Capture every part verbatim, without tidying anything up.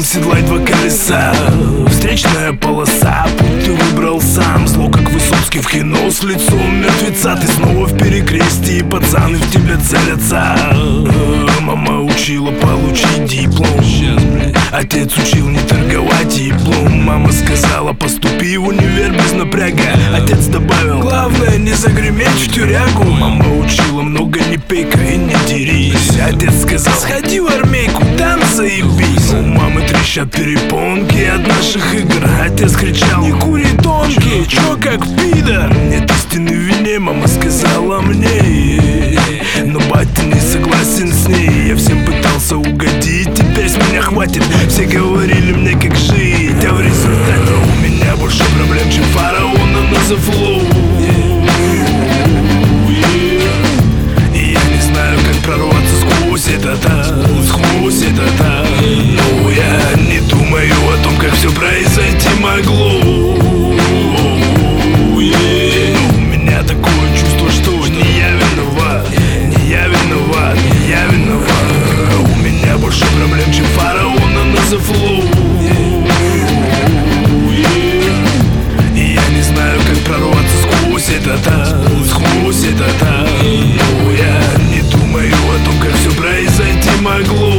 ветром седлай два колеса. Встречная полоса, путь ты выбрал сам. Зло, как Высоцкий в кино с лицом мертвеца. Ты снова в перекрестии, и пацаны в тебя целятся. Мама учила получить диплом, отец учил не торговать диплом. Мама сказала, поступи в универ без напряга. Отец добавил, главное не загреметь в тюрягу. Мама учила много не пей-ка и не дерись. Отец сказал, сходи в армейку, там заебись. У мамы трещат перепонки от наших игр. Отец кричал, не кури тонкие, чё как пидор. Нет истины в вине, мама сказала мне. Но батя не согласен с ней. Я всем пытался угодить, теперь с меня хватит. Все говорили мне как жить, а в результате у меня больше проблем, чем фараона на The Flow. И я не знаю, как прорваться сквозь это-то, сквозь это-то. Но я не думаю о том, как все произойти могло. Но у меня такое чувство, что не я виноват, не я виноват, не я виноват. У меня больше проблем, чем фараона на The Flow. И я не знаю, как прорваться сквозь это-то, сквозь это-то. Но я не думаю о том, как все произойти могло.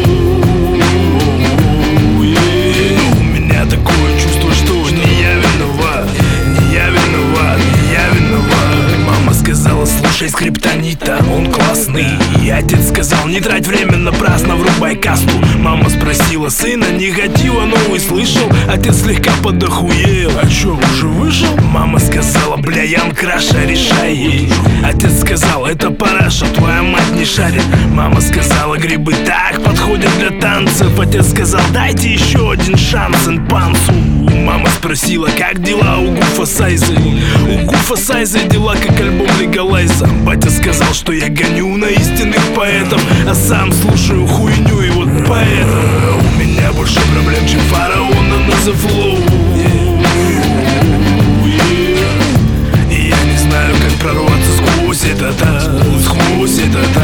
Но у меня такое чувство, что не я виноват, не я виноват, не я виноват. Мама сказала, слушай скриптонита, он классный. И отец сказал, не трать время напрасно, врубай касту. Мама спросила сына, негатива новый слышал? Отец слегка подохуел, а чё, уже вышел? Мама сказала, бля, Ян Краша, решай ей. Отец сказал, это параша, твоя мать не шарит. Мама сказала, грибы так подходят для танцев. Отец сказал, дайте еще один шанс инпансу. Мама спросила, как дела у Гуфа Сайза? У Гуфа Сайза дела как альбом Легалайза. Батя сказал, что я гоню на истинных поэтов, а сам слушаю хуйню, и вот поэтому у меня больше проблем, чем фараона на The Flow. И я не знаю, как прорваться сквозь это-то, сквозь это-то.